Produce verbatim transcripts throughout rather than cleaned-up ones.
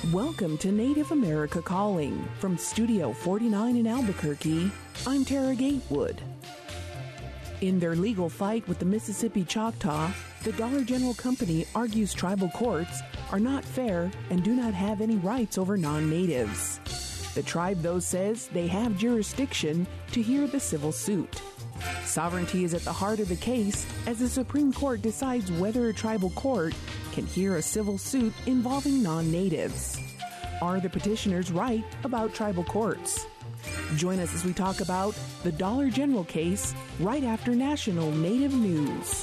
Welcome to Native America Calling. From Studio forty-nine in Albuquerque, I'm Tara Gatewood. In their legal fight with the Mississippi Choctaw, the Dollar General Company argues tribal courts are not fair and do not have any rights over non-natives. The tribe, though, says they have jurisdiction to hear the civil suit. Sovereignty is at the heart of the case as the Supreme Court decides whether a tribal court can hear a civil suit involving non-natives. Are the petitioners right about tribal courts? Join us as we talk about the Dollar General case right after National Native News.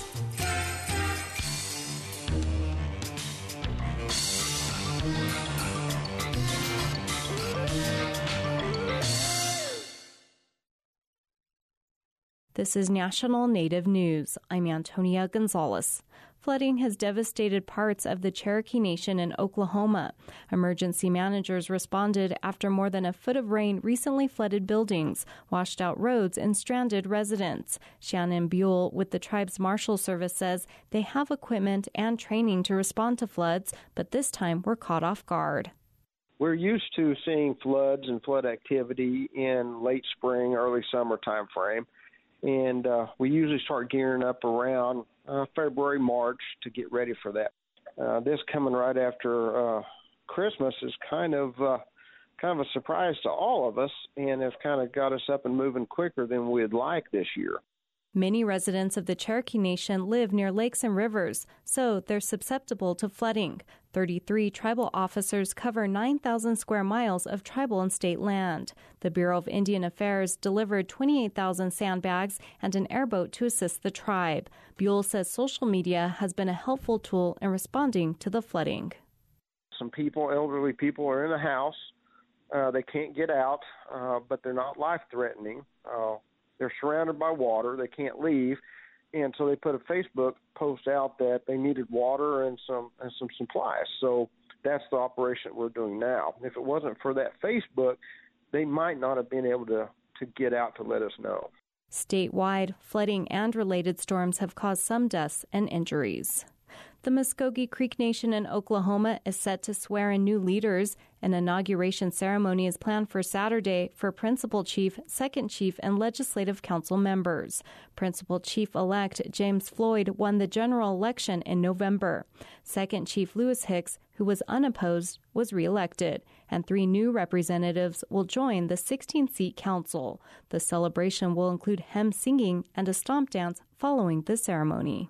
This is National Native News. I'm Antonia Gonzalez. Flooding has devastated parts of the Cherokee Nation in Oklahoma. Emergency managers responded after more than a foot of rain recently flooded buildings, washed out roads, and stranded residents. Shannon Buell with the tribe's Marshal Service says they have equipment and training to respond to floods, but this time were caught off guard. We're used to seeing floods and flood activity in late spring, early summer time frame. And uh, we usually start gearing up around uh, February, March to get ready for that. Uh, this coming right after uh, Christmas is kind of uh, kind of a surprise to all of us, and has kind of got us up and moving quicker than we'd like this year. Many residents of the Cherokee Nation live near lakes and rivers, so they're susceptible to flooding. thirty-three tribal officers cover nine thousand square miles of tribal and state land. The Bureau of Indian Affairs delivered twenty-eight thousand sandbags and an airboat to assist the tribe. Buell says social media has been a helpful tool in responding to the flooding. Some people, elderly people, are in a house. Uh, they can't get out, uh, but they're not life-threatening. Uh, They're surrounded by water. They can't leave. And so they put a Facebook post out that they needed water and some and some supplies. So that's the operation we're doing now. If it wasn't for that Facebook, they might not have been able to, to get out to let us know. Statewide, flooding and related storms have caused some deaths and injuries. The Muskogee Creek Nation in Oklahoma is set to swear in new leaders. An inauguration ceremony is planned for Saturday for Principal Chief, Second Chief, and Legislative Council members. Principal Chief-elect James Floyd won the general election in November. Second Chief Lewis Hicks, who was unopposed, was reelected, and three new representatives will join the sixteen-seat council. The celebration will include hymn singing and a stomp dance following the ceremony.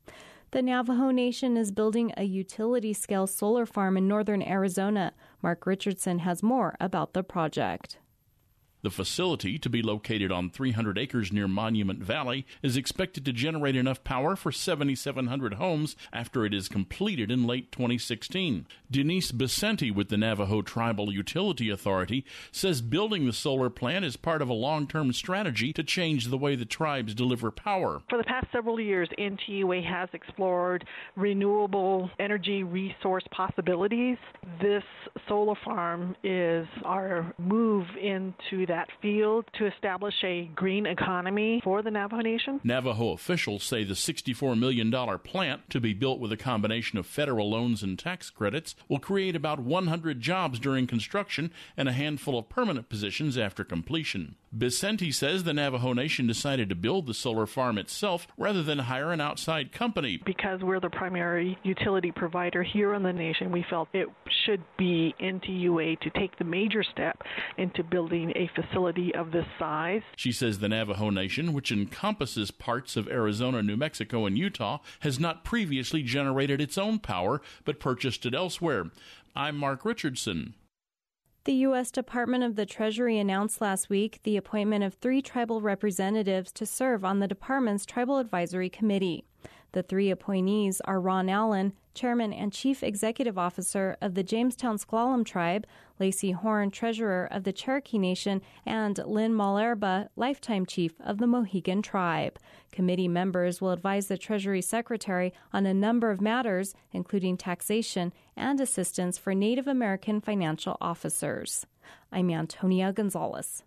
The Navajo Nation is building a utility-scale solar farm in northern Arizona. Mark Richardson has more about the project. The facility, to be located on three hundred acres near Monument Valley, is expected to generate enough power for seven thousand seven hundred homes after it is completed in late twenty sixteen. Denise Becenti with the Navajo Tribal Utility Authority says building the solar plant is part of a long-term strategy to change the way the tribes deliver power. For the past several years, N T U A has explored renewable energy resource possibilities. This solar farm is our move into that field to establish a green economy for the Navajo Nation. Navajo officials say the sixty-four million dollars plant, to be built with a combination of federal loans and tax credits, will create about one hundred jobs during construction and a handful of permanent positions after completion. Becenti says the Navajo Nation decided to build the solar farm itself rather than hire an outside company. Because we're the primary utility provider here in the nation, we felt it should be N T U A to take the major step into building a facility of this size. She says the Navajo Nation, which encompasses parts of Arizona, New Mexico, and Utah, has not previously generated its own power, but purchased it elsewhere. I'm Mark Richardson. The U S Department of the Treasury announced last week the appointment of three tribal representatives to serve on the department's Tribal Advisory Committee. The three appointees are Ron Allen, Chairman and Chief Executive Officer of the Jamestown S'Klallam Tribe, Lacey Horn, Treasurer of the Cherokee Nation, and Lynn Malerba, Lifetime Chief of the Mohegan Tribe. Committee members will advise the Treasury Secretary on a number of matters, including taxation and assistance for Native American financial officers. I'm Antonia Gonzalez.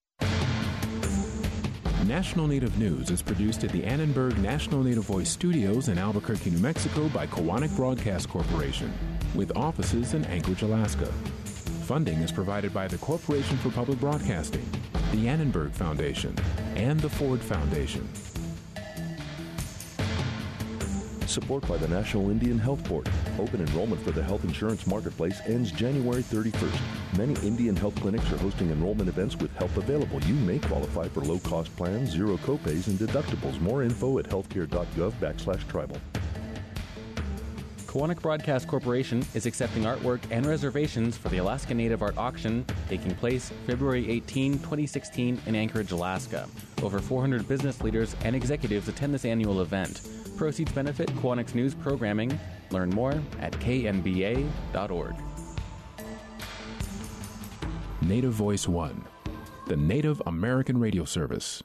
National Native News is produced at the Annenberg National Native Voice Studios in Albuquerque, New Mexico by Koahnic Broadcast Corporation. with offices in Anchorage, Alaska. Funding is provided by the Corporation for Public Broadcasting, the Annenberg Foundation, and the Ford Foundation. Support by the National Indian Health Board. Open enrollment for the health insurance marketplace ends January thirty-first. Many Indian health clinics are hosting enrollment events with help available. You may qualify for low-cost plans, zero copays, and deductibles. More info at healthcare.gov backslash tribal. Koahnic Broadcast Corporation is accepting artwork and reservations for the Alaska Native Art Auction taking place February eighteenth, twenty sixteen in Anchorage, Alaska. Over four hundred business leaders and executives attend this annual event. Proceeds benefit Koahnic's news programming. Learn more at k n b a dot org. Native Voice One, the Native American radio service.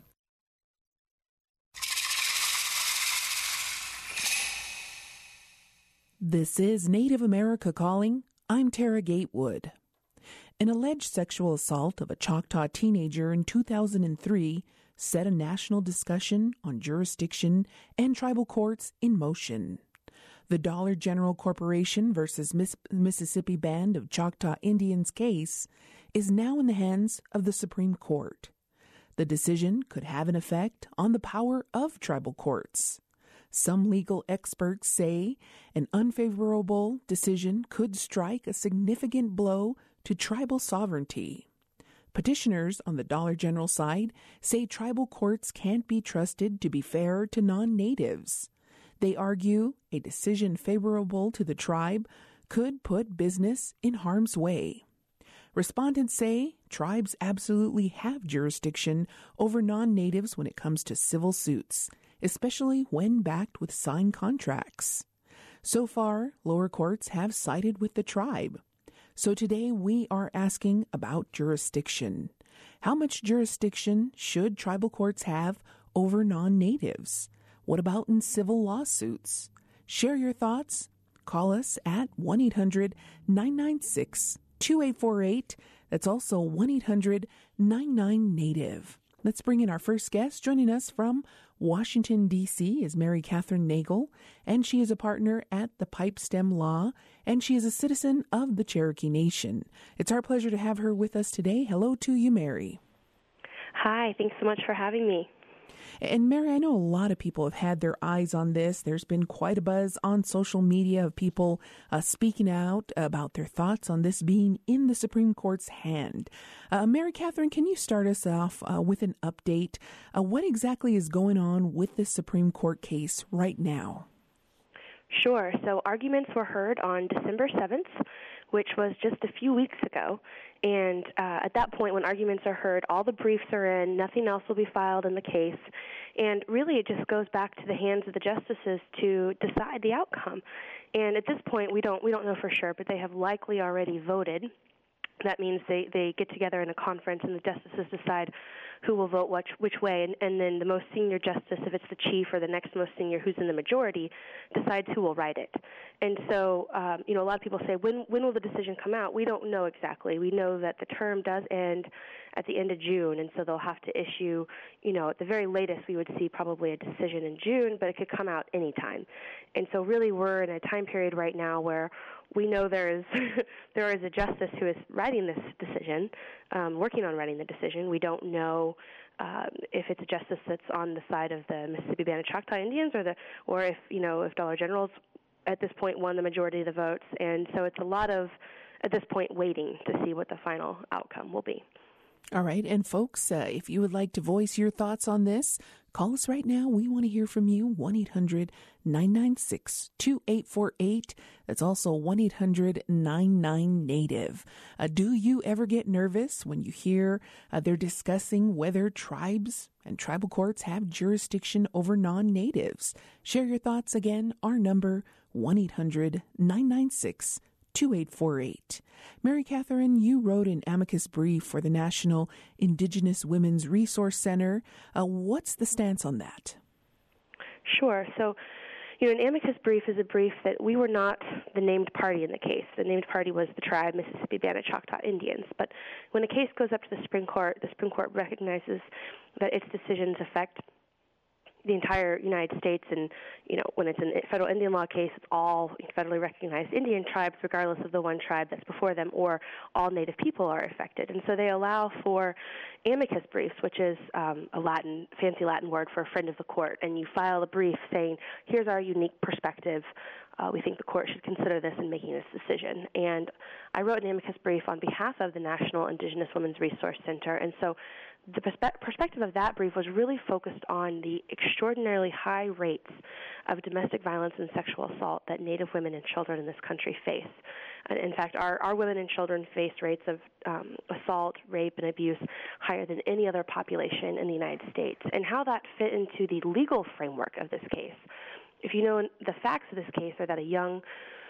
This is Native America Calling. I'm Tara Gatewood. An alleged sexual assault of a Choctaw teenager in two thousand three set a national discussion on jurisdiction and tribal courts in motion. The Dollar General Corporation versus Miss- Mississippi Band of Choctaw Indians case is now in the hands of the Supreme Court. The decision could have an effect on the power of tribal courts. Some legal experts say an unfavorable decision could strike a significant blow to tribal sovereignty. Petitioners on the Dollar General side say tribal courts can't be trusted to be fair to non-natives. They argue a decision favorable to the tribe could put business in harm's way. Respondents say tribes absolutely have jurisdiction over non-natives when it comes to civil suits, especially when backed with signed contracts. So far, lower courts have sided with the tribe. So today we are asking about jurisdiction. How much jurisdiction should tribal courts have over non-natives? What about in civil lawsuits? Share your thoughts. Call us at one eight hundred nine nine six two eight four eight. That's also one eight hundred nine nine native. Let's bring in our first guest. Joining us from Washington, D C is Mary Catherine Nagel, and she is a partner at the Pipestem Law, and she is a citizen of the Cherokee Nation. It's our pleasure to have her with us today. Hello to you, Mary. Hi, thanks so much for having me. And Mary, I know a lot of people have had their eyes on this. There's been quite a buzz on social media of people uh, speaking out about their thoughts on this being in the Supreme Court's hand. Uh, Mary Catherine, can you start us off uh, with an update? Uh, what exactly is going on with this Supreme Court case right now? Sure. So arguments were heard on December seventh, which was just a few weeks ago. And uh, at that point, when arguments are heard, all the briefs are in, nothing else will be filed in the case. And really, it just goes back to the hands of the justices to decide the outcome. And at this point, we don't we don't know for sure, but they have likely already voted. That means they, they get together in a conference and the justices decide who will vote which, which way, and, and then the most senior justice, if it's the chief or the next most senior who's in the majority, decides who will write it. And so, um, you know, a lot of people say, when when will the decision come out? We don't know exactly. We know that the term does end at the end of June, and so they'll have to issue, you know, at the very latest we would see probably a decision in June, but it could come out anytime. And so really we're in a time period right now where we know there is there is a justice who is writing this decision, um, working on writing the decision. We don't know uh, if it's a justice that's on the side of the Mississippi Band of Choctaw Indians, or the or if you know if Dollar General's at this point won the majority of the votes. And so it's a lot of at this point waiting to see what the final outcome will be. All right. And folks, uh, if you would like to voice your thoughts on this, call us right now. We want to hear from you. one eight hundred nine nine six two eight four eight. That's also one eight hundred nine nine native. Uh, do you ever get nervous when you hear uh, they're discussing whether tribes and tribal courts have jurisdiction over non-natives? Share your thoughts again. Our number, one eight hundred nine nine six two eight four eight. Mary Catherine, you wrote an amicus brief for the National Indigenous Women's Resource Center. Uh, what's the stance on that? Sure. So, you know, an amicus brief is a brief that we were not the named party in the case. The named party was the tribe Mississippi Band of Choctaw Indians. But when a case goes up to the Supreme Court, the Supreme Court recognizes that its decisions affect the entire United States, and, you know, when it's a federal Indian law case, it's all federally recognized Indian tribes, regardless of the one tribe that's before them, or all Native people are affected. And so they allow for amicus briefs, which is um, a Latin, fancy Latin word for a friend of the court, and you file a brief saying, here's our unique perspective. Uh, we think the court should consider this in making this decision. And I wrote an amicus brief on behalf of the National Indigenous Women's Resource Center, and so the perspe- perspective of that brief was really focused on the extraordinarily high rates of domestic violence and sexual assault that Native women and children in this country face. And in fact, our, our women and children face rates of um, assault, rape, and abuse higher than any other population in the United States. And how that fit into the legal framework of this case. If you know, the facts of this case are that a young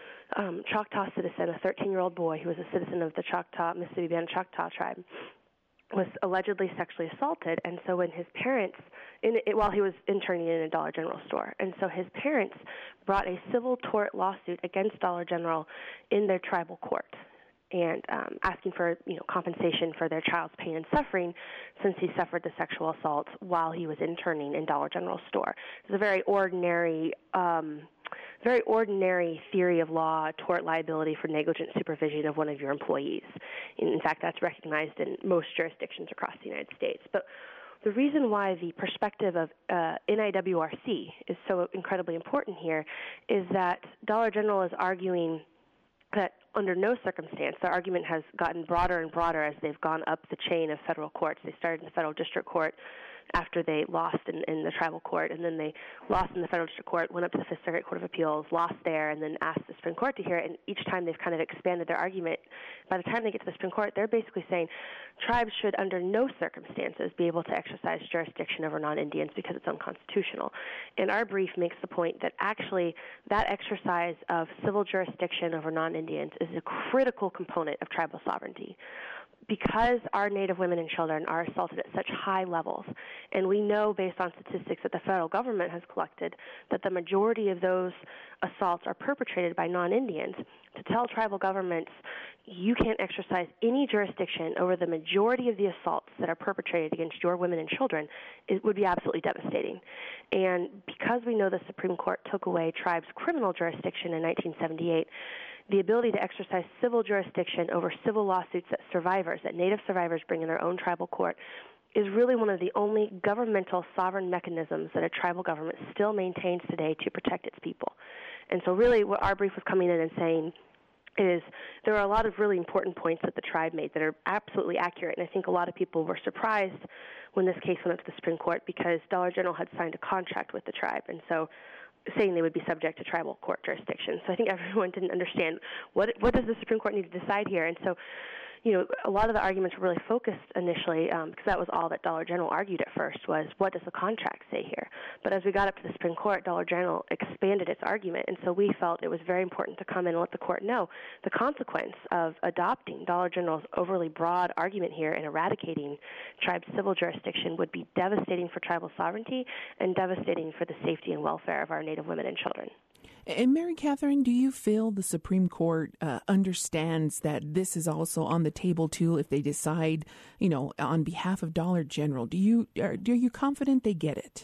um, Choctaw citizen, a thirteen-year-old boy who was a citizen of the Choctaw, Mississippi Band Choctaw tribe, was allegedly sexually assaulted, and so when his parents, in it, while he was interning in a Dollar General store, and so his parents brought a civil tort lawsuit against Dollar General in their tribal court, and um, asking for, you know, compensation for their child's pain and suffering since he suffered the sexual assault while he was interning in Dollar General store. It's a very ordinary um, very ordinary theory of law, tort liability for negligent supervision of one of your employees. In fact, that's recognized in most jurisdictions across the United States. But the reason why the perspective of uh, N I W R C is so incredibly important here is that Dollar General is arguing that under no circumstance, the argument has gotten broader and broader as they've gone up the chain of federal courts. They started in the federal district court after they lost in, in the tribal court, and then they lost in the federal district court, went up to the Fifth Circuit Court of Appeals, lost there, and then asked the Supreme Court to hear it. And each time they've kind of expanded their argument. By the time they get to the Supreme Court, they're basically saying tribes should under no circumstances be able to exercise jurisdiction over non-Indians because it's unconstitutional. And our brief makes the point that actually that exercise of civil jurisdiction over non-Indians is a critical component of tribal sovereignty. Because our Native women and children are assaulted at such high levels, and we know based on statistics that the federal government has collected that the majority of those assaults are perpetrated by non-Indians, to tell tribal governments you can't exercise any jurisdiction over the majority of the assaults that are perpetrated against your women and children, it would be absolutely devastating. And because we know the Supreme Court took away tribes' criminal jurisdiction in nineteen seventy-eight, the ability to exercise civil jurisdiction over civil lawsuits that survivors, that Native survivors bring in their own tribal court, is really one of the only governmental sovereign mechanisms that a tribal government still maintains today to protect its people. And so really what our brief was coming in and saying is there are a lot of really important points that the tribe made that are absolutely accurate, and I think a lot of people were surprised when this case went up to the Supreme Court because Dollar General had signed a contract with the tribe, and so saying they would be subject to tribal court jurisdiction. So I think everyone didn't understand what what does the Supreme Court need to decide here. And so, you know, a lot of the arguments were really focused initially, um, because that was all that Dollar General argued at first, was what does the contract say here? But as we got up to the Supreme Court, Dollar General expanded its argument, and so we felt it was very important to come in and let the court know the consequence of adopting Dollar General's overly broad argument here and eradicating tribe civil jurisdiction would be devastating for tribal sovereignty and devastating for the safety and welfare of our Native women and children. And Mary Catherine, do you feel the Supreme Court uh, understands that this is also on the table too if they decide, you know, on behalf of Dollar General? Do you are, are you confident they get it?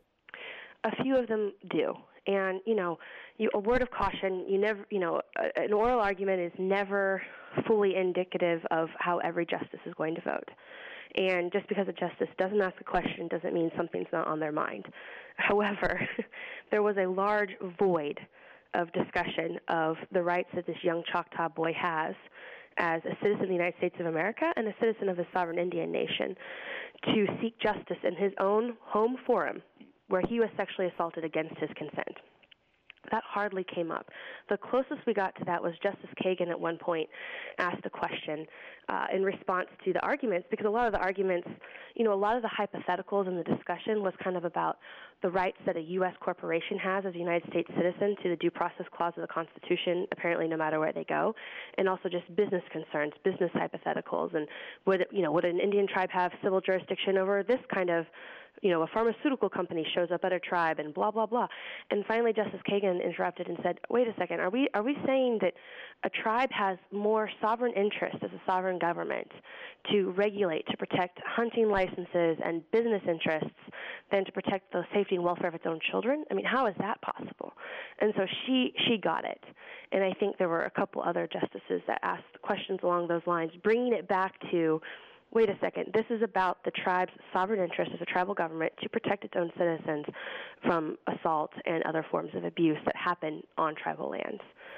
A few of them do. And, you know, you, a word of caution, you never, you know, a, an oral argument is never fully indicative of how every justice is going to vote. And just because a justice doesn't ask a question doesn't mean something's not on their mind. However, there was a large void of discussion of the rights that this young Choctaw boy has as a citizen of the United States of America and a citizen of the sovereign Indian nation to seek justice in his own home forum where he was sexually assaulted against his consent. That hardly came up. The closest we got to that was Justice Kagan at one point asked a question uh, in response to the arguments, because a lot of the arguments, you know, a lot of the hypotheticals in the discussion was kind of about the rights that a U S corporation has as a United States citizen to the Due Process Clause of the Constitution, apparently no matter where they go, and also just business concerns, business hypotheticals, and would, you know, would an Indian tribe have civil jurisdiction over this kind of you know, a pharmaceutical company shows up at a tribe and blah, blah, blah. And finally, Justice Kagan interrupted and said, wait a second, are we are we saying that a tribe has more sovereign interest as a sovereign government to regulate, to protect hunting licenses and business interests than to protect the safety and welfare of its own children? I mean, how is that possible? And so she she got it. And I think there were a couple other justices that asked questions along those lines, bringing it back to, wait a second, this is about the tribe's sovereign interest as a tribal government to protect its own citizens from assault and other forms of abuse that happen on tribal lands.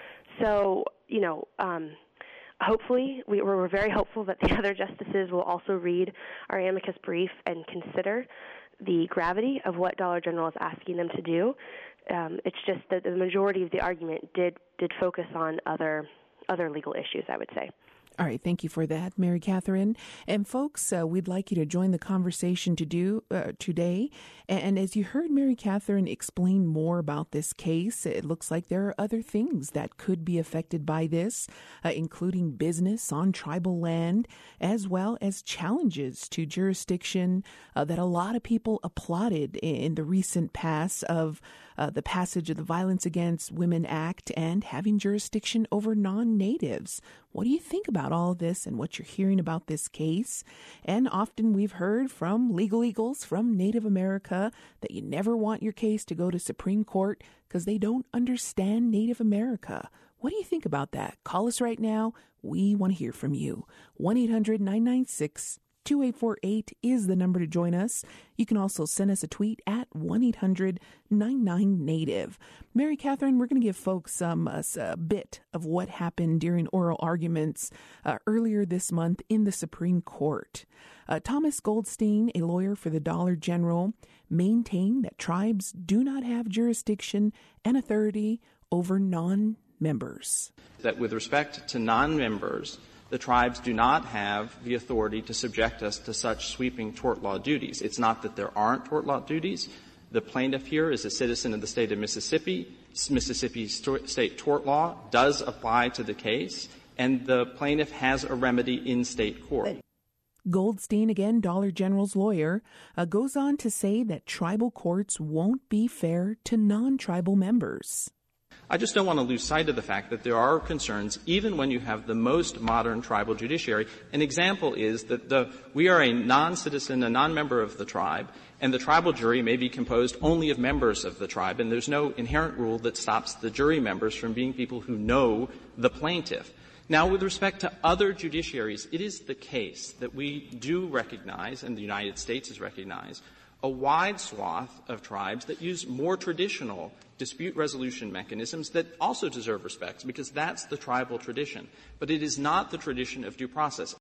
So, you know, um, hopefully, we, we're very hopeful that the other justices will also read our amicus brief and consider the gravity of what Dollar General is asking them to do. Um, it's just that the majority of the argument did did focus on other other legal issues, I would say. All right. Thank you for that, Mary Catherine. And folks, uh, we'd like you to join the conversation to do uh, today. And as you heard Mary Catherine explain more about this case, it looks like there are other things that could be affected by this, uh, including business on tribal land, as well as challenges to jurisdiction uh, that a lot of people applauded in the recent pass of uh, the passage of the Violence Against Women Act and having jurisdiction over non-natives. What do you think about all of this and what you're hearing about this case? And often we've heard from legal eagles from Native America that you never want your case to go to Supreme Court because they don't understand Native America. What do you think about that? Call us right now. We want to hear from you. one eight hundred nine nine six two eight four eight is the number to join us. You can also send us a tweet at one eight hundred nine nine native. Mary Catherine, we're going to give folks um, a, a bit of what happened during oral arguments uh, earlier this month in the Supreme Court. Uh, Thomas Goldstein, a lawyer for the Dollar General, maintained that tribes do not have jurisdiction and authority over non-members. That with respect to non-members, the tribes do not have the authority to subject us to such sweeping tort law duties. It's not that there aren't tort law duties. The plaintiff here is a citizen of the state of Mississippi. Mississippi st- state tort law does apply to the case, and the plaintiff has a remedy in state court. Goldstein, again, Dollar General's lawyer, uh, goes on to say that tribal courts won't be fair to non-tribal members. I just don't want to lose sight of the fact that there are concerns even when you have the most modern tribal judiciary. An example is that the, we are a non-citizen, a non-member of the tribe, and the tribal jury may be composed only of members of the tribe, and there's no inherent rule that stops the jury members from being people who know the plaintiff. Now, with respect to other judiciaries, it is the case that we do recognize, and the United States has recognized, a wide swath of tribes that use more traditional dispute resolution mechanisms that also deserve respect, because that's the tribal tradition. But it is not the tradition of due process.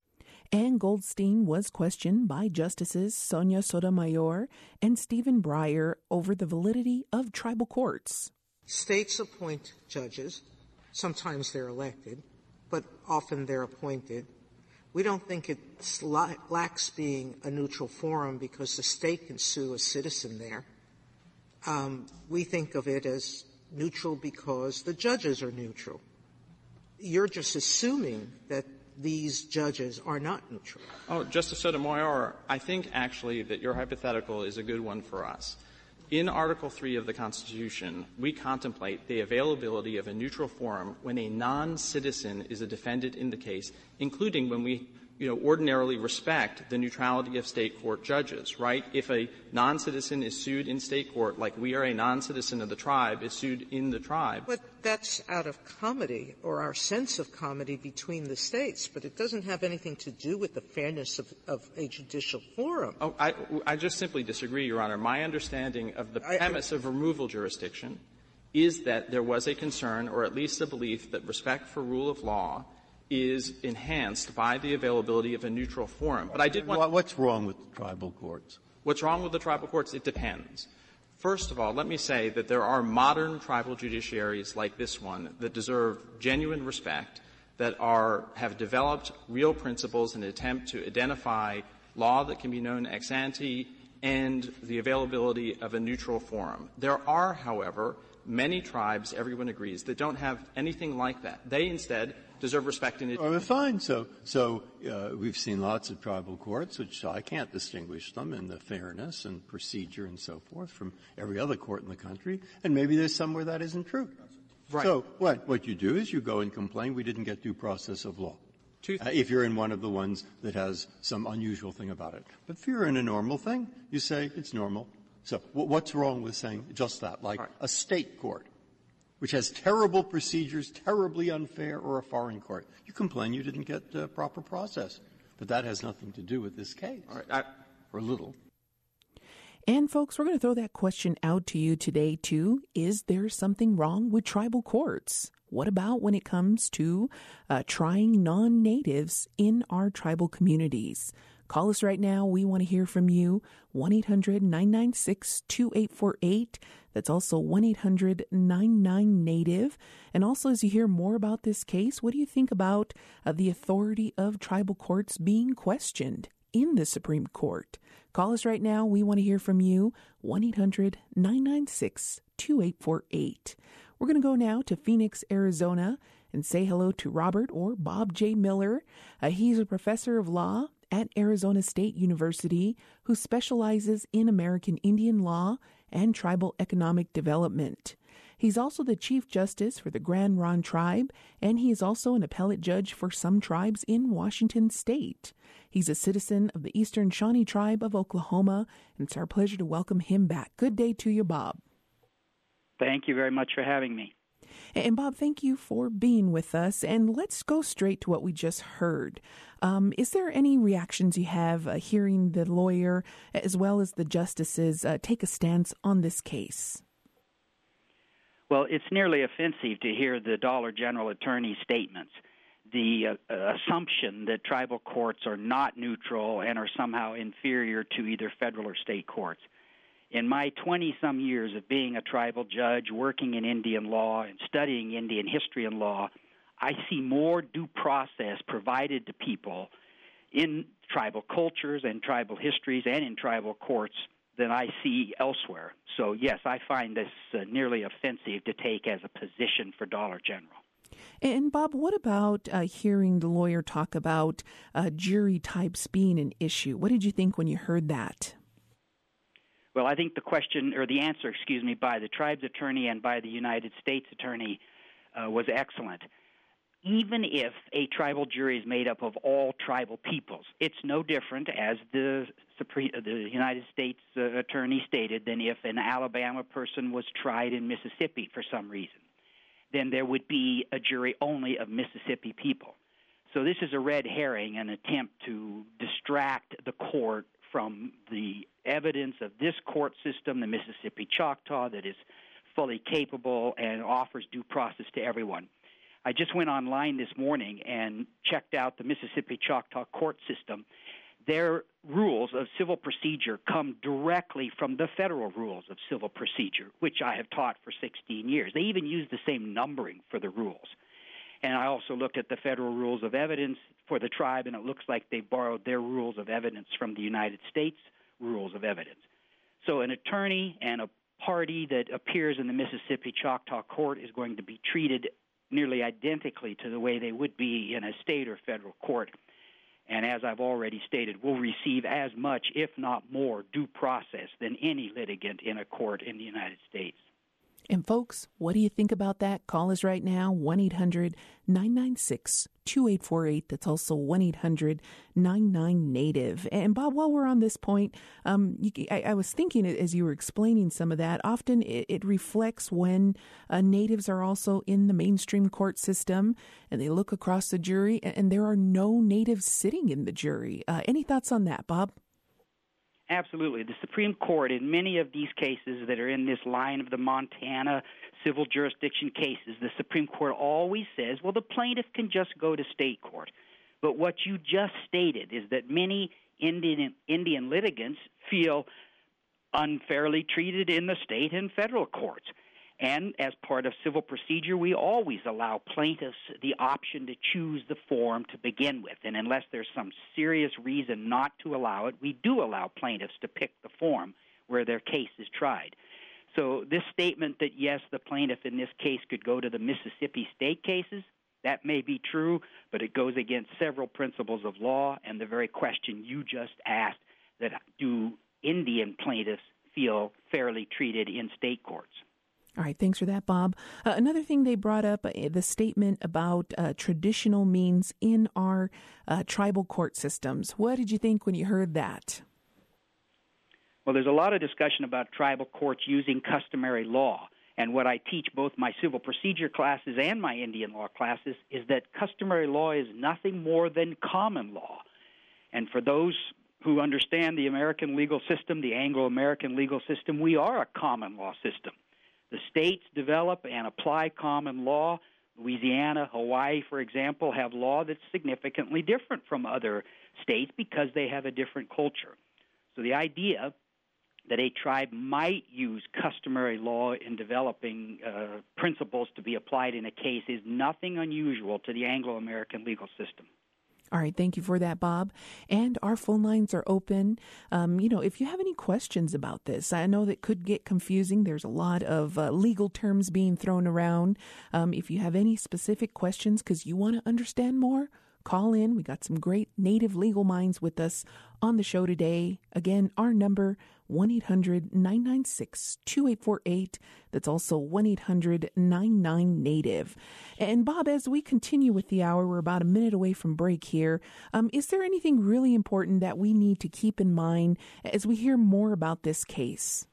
And Goldstein was questioned by Justices Sonia Sotomayor and Stephen Breyer over the validity of tribal courts. States appoint judges. Sometimes they're elected, but often they're appointed. We don't think it lacks being a neutral forum because the state can sue a citizen there. Um, we think of it as neutral because the judges are neutral. You're just assuming that these judges are not neutral. Oh, Justice Sotomayor, I think actually that your hypothetical is a good one for us. In Article three of the Constitution, we contemplate the availability of a neutral forum when a non-citizen is a defendant in the case, including when we, you know, ordinarily respect the neutrality of state court judges, right? If a non-citizen is sued in state court, like we are a non-citizen of the tribe, is sued in the tribe. But that's out of comedy, or our sense of comedy between the states, but it doesn't have anything to do with the fairness of, of a judicial forum. Oh, I, I just simply disagree, Your Honor. My understanding of the premise I, I, of removal jurisdiction is that there was a concern, or at least a belief, that respect for rule of law is enhanced by the availability of a neutral forum. But I did want — What's wrong with the tribal courts? What's wrong with the tribal courts? It depends. First of all, let me say that there are modern tribal judiciaries like this one that deserve genuine respect, that are — have developed real principles in an attempt to identify law that can be known ex ante and the availability of a neutral forum. There are, however, many tribes, everyone agrees, that don't have anything like that. They instead deserve respect in it. Oh, fine. So, so uh, we've seen lots of tribal courts, which I can't distinguish them in the fairness and procedure and so forth from every other court in the country. And maybe there's some where that isn't true. Right. So what what you do is you go and complain we didn't get due process of law. Uh, if you're in one of the ones that has some unusual thing about it. But if you're in a normal thing, you say it's normal. So w- what's wrong with saying just that, like right. a state court, which has terrible procedures, terribly unfair, or a foreign court? You complain you didn't get uh, proper process. But that has nothing to do with this case, All right. I- or little. And folks, we're going to throw that question out to you today, too. Is there something wrong with tribal courts? What about when it comes to uh, trying non-natives in our tribal communities? Call us right now. We want to hear from you. one eight hundred nine nine six two eight four eight. That's also one eight hundred nine nine native. And also, as you hear more about this case, what do you think about uh, the authority of tribal courts being questioned in the Supreme Court? Call us right now. We want to hear from you. one eight hundred nine nine six two eight four eight. We're going to go now to Phoenix, Arizona, and say hello to Robert, or Bob J. Miller. Uh, he's a professor of law at Arizona State University who specializes in American Indian law and tribal economic development. He's also the Chief Justice for the Grand Ronde Tribe, and he is also an appellate judge for some tribes in Washington State. He's a citizen of the Eastern Shawnee Tribe of Oklahoma, and it's our pleasure to welcome him back. Good day to you, Bob. Thank you very much for having me. And Bob, thank you for being with us. And let's go straight to what we just heard. Um, is there any reactions you have uh, hearing the lawyer as well as the justices uh, take a stance on this case? Well, it's nearly offensive to hear the Dollar General Attorney's statements. The uh, assumption that tribal courts are not neutral and are somehow inferior to either federal or state courts. In my twenty-some years of being a tribal judge, working in Indian law and studying Indian history and law, I see more due process provided to people in tribal cultures and tribal histories and in tribal courts than I see elsewhere. So, yes, I find this uh, nearly offensive to take as a position for Dollar General. And, Bob, what about uh, hearing the lawyer talk about uh, jury types being an issue? What did you think when you heard that? Well, I think the question, or the answer, excuse me, by the tribe's attorney and by the United States attorney uh, was excellent. Even if a tribal jury is made up of all tribal peoples, it's no different, as the Supreme, the United States uh, attorney stated, than if an Alabama person was tried in Mississippi for some reason. Then there would be a jury only of Mississippi people. So this is a red herring, an attempt to distract the court from the evidence of this court system, the Mississippi Choctaw, that is fully capable and offers due process to everyone. I just went online this morning and checked out the Mississippi Choctaw court system. Their rules of civil procedure come directly from the federal rules of civil procedure, which I have taught for sixteen years. They even use the same numbering for the rules. And I also looked at the federal rules of evidence for the tribe, and it looks like they borrowed their rules of evidence from the United States rules of evidence. So an attorney and a party that appears in the Mississippi Choctaw court is going to be treated nearly identically to the way they would be in a state or federal court. And as I've already stated, will receive as much, if not more, due process than any litigant in a court in the United States. And folks, what do you think about that? Call us right now, one eight hundred nine nine six two eight four eight. That's also one eight hundred nine nine native. And Bob, while we're on this point, um, you, I, I was thinking as you were explaining some of that, often it, it reflects when uh, natives are also in the mainstream court system and they look across the jury and, and there are no natives sitting in the jury. Uh, any thoughts on that, Bob? Absolutely. The Supreme Court, in many of these cases that are in this line of the Montana civil jurisdiction cases, the Supreme Court always says, well, the plaintiff can just go to state court. But what you just stated is that many Indian, Indian litigants feel unfairly treated in the state and federal courts. And as part of civil procedure, we always allow plaintiffs the option to choose the forum to begin with. And unless there's some serious reason not to allow it, we do allow plaintiffs to pick the forum where their case is tried. So this statement that, yes, the plaintiff in this case could go to the Mississippi state cases, That may be true, but it goes against several principles of law and the very question you just asked, that do Indian plaintiffs feel fairly treated in state courts? All right, thanks for that, Bob. Uh, another thing they brought up, uh, the statement about uh, traditional means in our uh, tribal court systems. What did you think when you heard that? Well, there's a lot of discussion about tribal courts using customary law. And what I teach both my civil procedure classes and my Indian law classes is that customary law is nothing more than common law. And for those who understand the American legal system, the Anglo-American legal system, we are a common law system. The states develop and apply common law. Louisiana, Hawaii, for example, have law that's significantly different from other states because they have a different culture. So the idea that a tribe might use customary law in developing uh, principles to be applied in a case is nothing unusual to the Anglo-American legal system. All right, thank you for that, Bob. And our phone lines are open. Um, you know, if you have any questions about this, I know that could get confusing. There's a lot of uh, legal terms being thrown around. Um, if you have any specific questions because you want to understand more, call in. We got some great native legal minds with us on the show today. Again, our number, one eight hundred nine nine six two eight four eight. That's also one eight hundred nine nine native. And Bob, as we continue with the hour, we're about a minute away from break here. Um, is there anything really important that we need to keep in mind as we hear more about this case?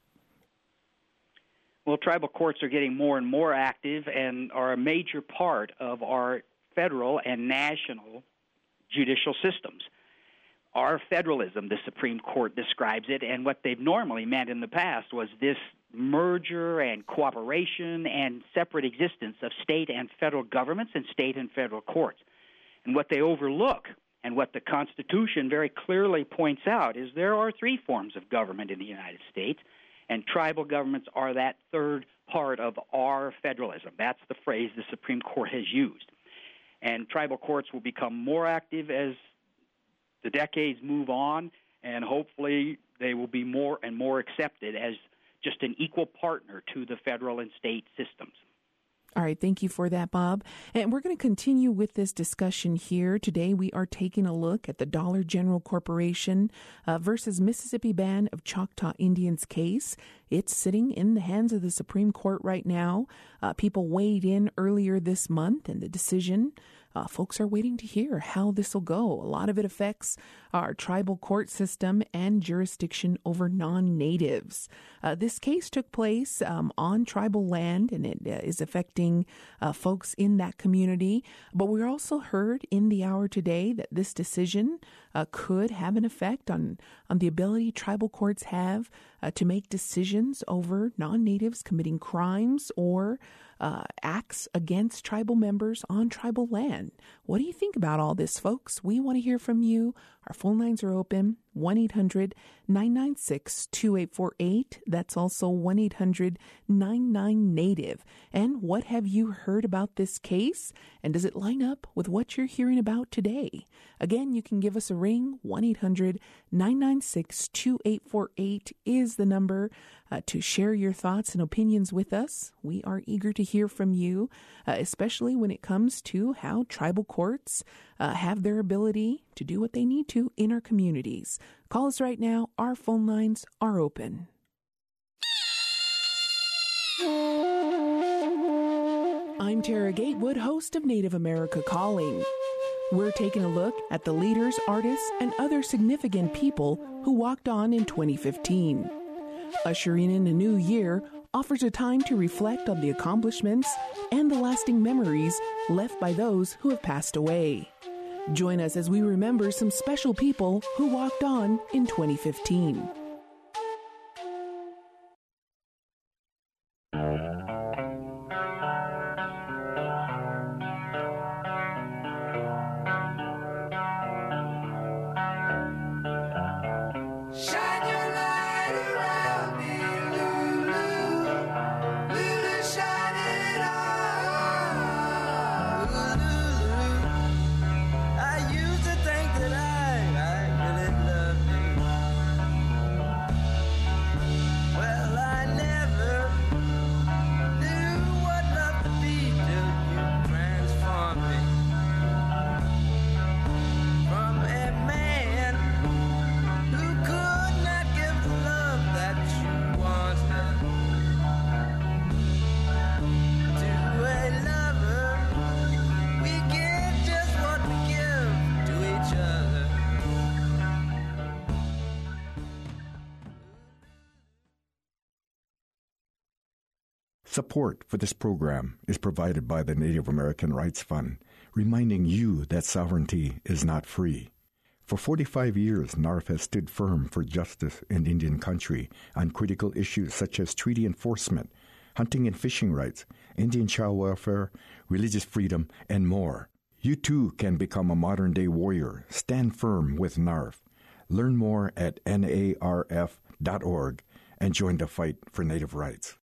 Well, tribal courts are getting more and more active and are a major part of our federal and national judicial systems. Our federalism, the Supreme Court describes it, and what they've normally meant in the past was this merger and cooperation and separate existence of state and federal governments and state and federal courts. And what they overlook, and what the Constitution very clearly points out, is there are three forms of government in the United States, and tribal governments are that third part of our federalism. That's the phrase the Supreme Court has used. And tribal courts will become more active as the decades move on, and hopefully they will be more and more accepted as just an equal partner to the federal and state systems. All right, thank you for that, Bob. And we're going to continue with this discussion here. Today we are taking a look at the Dollar General Corporation uh, versus Mississippi Band of Choctaw Indians case. It's sitting in the hands of the Supreme Court right now. Uh, people weighed in earlier this month, and the decision, uh, folks are waiting to hear how this will go. A lot of it affects our tribal court system and jurisdiction over non-natives. Uh, this case took place um, on tribal land, and it uh, is affecting uh, folks in that community. But we also heard in the hour today that this decision uh, could have an effect on, on the ability tribal courts have uh, to make decisions over non-natives committing crimes or uh, acts against tribal members on tribal land. What do you think about all this, folks? We want to hear from you. Our phone lines are open, one eight hundred nine nine six two eight four eight. That's also one eight hundred nine nine native. And what have you heard about this case? And does it line up with what you're hearing about today? Again, you can give us a ring. one eight hundred nine nine six two eight four eight is the number uh, to share your thoughts and opinions with us. We are eager to hear from you, uh, especially when it comes to how tribal courts uh, have their ability to do what they need to in our communities. Call us right now. Our phone lines are open. I'm Tara Gatewood, host of Native America Calling. We're taking a look at the leaders, artists, and other significant people who walked on in twenty fifteen. Ushering in a new year offers a time to reflect on the accomplishments and the lasting memories left by those who have passed away. Join us as we remember some special people who walked on in twenty fifteen. Support for this program is provided by the Native American Rights Fund, reminding you that sovereignty is not free. For forty-five years, N A R F has stood firm for justice in Indian country on critical issues such as treaty enforcement, hunting and fishing rights, Indian child welfare, religious freedom, and more. You too can become a modern-day warrior. Stand firm with N A R F. Learn more at N A R F dot org and join the fight for Native rights.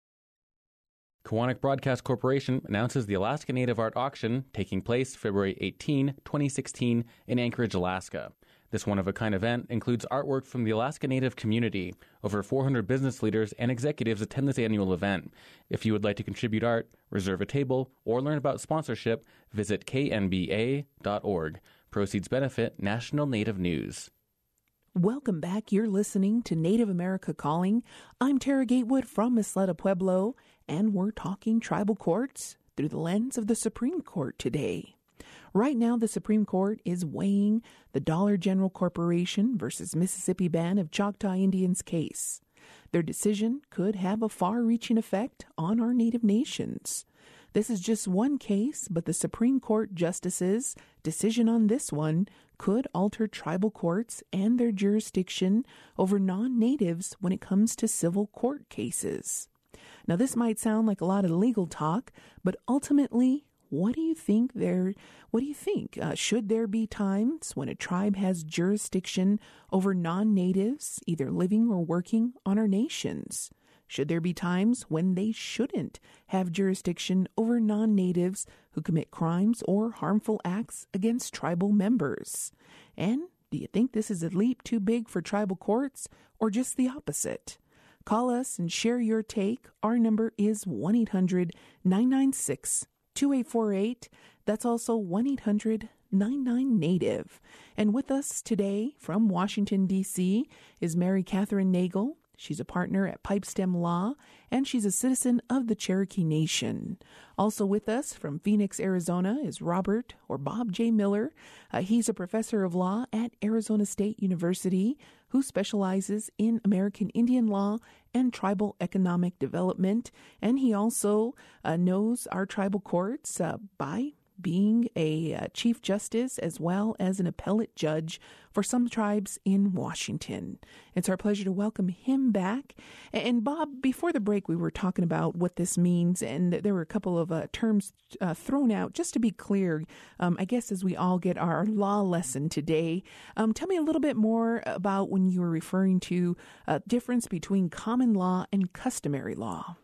Koahnic Broadcast Corporation announces the Alaska Native Art Auction taking place February eighteenth, twenty sixteen in Anchorage, Alaska. This one-of-a-kind event includes artwork from the Alaska Native community. Over four hundred business leaders and executives attend this annual event. If you would like to contribute art, reserve a table, or learn about sponsorship, visit K N B A dot org. Proceeds benefit National Native News. Welcome back. You're listening to Native America Calling. I'm Tara Gatewood from Isleta Pueblo, and we're talking tribal courts through the lens of the Supreme Court today. Right now, the Supreme Court is weighing the Dollar General Corporation versus Mississippi Band of Choctaw Indians case. Their decision could have a far-reaching effect on our Native nations. This is just one case, but the Supreme Court justices' decision on this one could alter tribal courts and their jurisdiction over non-natives when it comes to civil court cases. Now, this might sound like a lot of legal talk, but ultimately, what do you think there? What do you think? Uh, should there be times when a tribe has jurisdiction over non-natives, either living or working on our nations? Should there be times when they shouldn't have jurisdiction over non-natives who commit crimes or harmful acts against tribal members? And do you think this is a leap too big for tribal courts, or just the opposite? Call us and share your take. Our number is one eight hundred nine nine six two eight four eight. That's also one eight hundred nine nine Native. And with us today from Washington, D C is Mary Catherine Nagel. She's a partner at Pipestem Law, and she's a citizen of the Cherokee Nation. Also with us from Phoenix, Arizona is Robert, or Bob J. Miller. Uh, he's a professor of law at Arizona State University who specializes in American Indian law and tribal economic development. And he also uh, knows our tribal courts uh, by being a uh, chief justice as well as an appellate judge for some tribes in Washington. It's our pleasure to welcome him back. And Bob, before the break, we were talking about what this means, and there were a couple of uh, terms uh, thrown out. Just to be clear, um, I guess as we all get our law lesson today, um, tell me a little bit more about when you were referring to uh, difference between common law and customary law.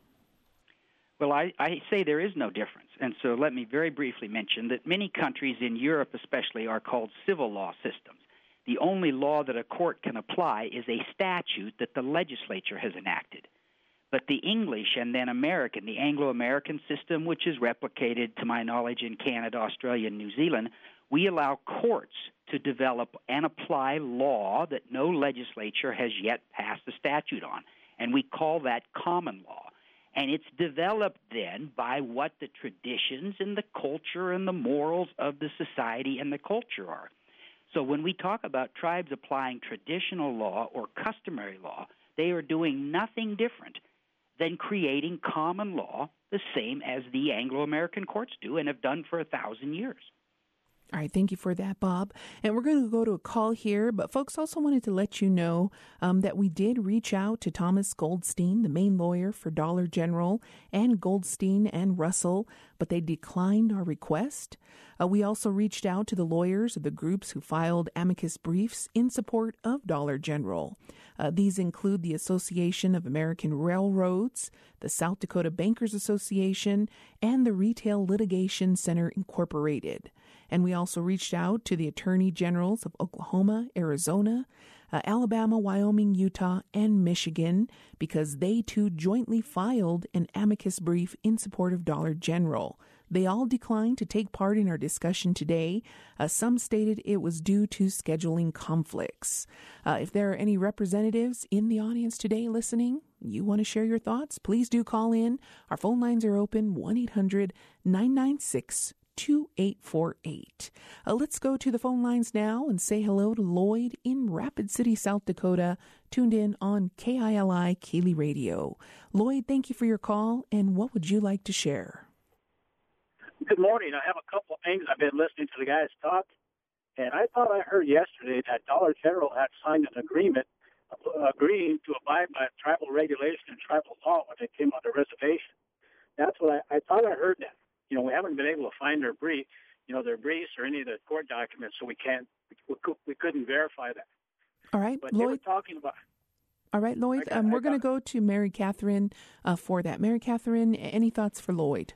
Well, I, I say there is no difference. And so let me very briefly mention that many countries in Europe especially are called civil law systems. The only law that a court can apply is a statute that the legislature has enacted. But the English and then American, the Anglo-American system, which is replicated to my knowledge in Canada, Australia, and New Zealand, we allow courts to develop and apply law that no legislature has yet passed a statute on. And we call that common law. And it's developed then by what the traditions and the culture and the morals of the society and the culture are. So when we talk about tribes applying traditional law or customary law, they are doing nothing different than creating common law, the same as the Anglo-American courts do and have done for a thousand years. All right, thank you for that, Bob. And we're going to go to a call here, but folks, also wanted to let you know um, that we did reach out to Thomas Goldstein, the main lawyer for Dollar General, and Goldstein and Russell, but they declined our request. Uh, we also reached out to the lawyers of the groups who filed amicus briefs in support of Dollar General. Uh, these include the Association of American Railroads, the South Dakota Bankers Association, and the Retail Litigation Center Incorporated. And we also reached out to the Attorney Generals of Oklahoma, Arizona, uh, Alabama, Wyoming, Utah, and Michigan, because they too jointly filed an amicus brief in support of Dollar General. They all declined to take part in our discussion today. Uh, some stated it was due to scheduling conflicts. Uh, if there are any representatives in the audience today listening, you want to share your thoughts, please do call in. Our phone lines are open, one eight hundred nine nine six two eight four eight. Uh, let's go to the phone lines now and say hello to Lloyd in Rapid City, South Dakota, tuned in on K I L I Keeley Radio. Lloyd, thank you for your call, and what would you like to share? Good morning. I have a couple of things. I've been listening to the guys talk, and I thought I heard yesterday that Dollar General had signed an agreement uh, agreeing to abide by tribal regulation and tribal law when they came on the reservation. That's what I, I thought I heard that. You know, we haven't been able to find their brief, you know, their briefs or any of the court documents, so we can't, we, we couldn't verify that. All right, but Lloyd. They were talking about. All right, Lloyd. got, um, we're going to go to Mary Catherine uh, for that. Mary Catherine, any thoughts for Lloyd?